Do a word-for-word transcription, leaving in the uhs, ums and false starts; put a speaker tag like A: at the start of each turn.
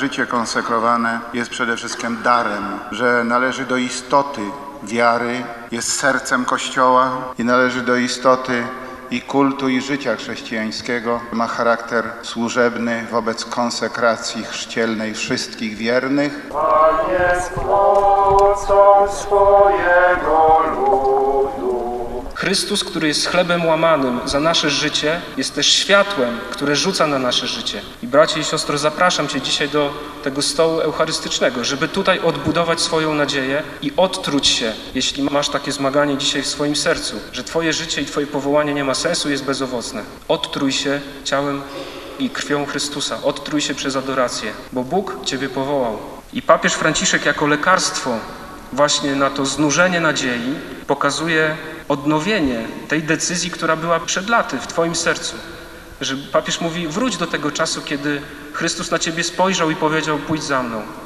A: życie konsekrowane jest przede wszystkim darem, że należy do istoty wiary, jest sercem Kościoła i należy do istoty i kultu, i życia chrześcijańskiego. Ma charakter służebny wobec konsekracji chrzcielnej wszystkich wiernych.
B: Panie, z pomocą swojego ludu.
C: Chrystus, który jest chlebem łamanym za nasze życie, jest też światłem, które rzuca na nasze życie. I bracie i siostro, zapraszam Cię dzisiaj do tego stołu eucharystycznego, żeby tutaj odbudować swoją nadzieję i odtruć się, jeśli masz takie zmaganie dzisiaj w swoim sercu, że Twoje życie i Twoje powołanie nie ma sensu, jest bezowocne. Odtruj się ciałem i krwią Chrystusa. Odtruj się przez adorację, bo Bóg Ciebie powołał. I papież Franciszek jako lekarstwo właśnie na to znużenie nadziei pokazuje odnowienie tej decyzji, która była przed laty w Twoim sercu. Że papież mówi, wróć do tego czasu, kiedy Chrystus na Ciebie spojrzał i powiedział, pójdź za mną.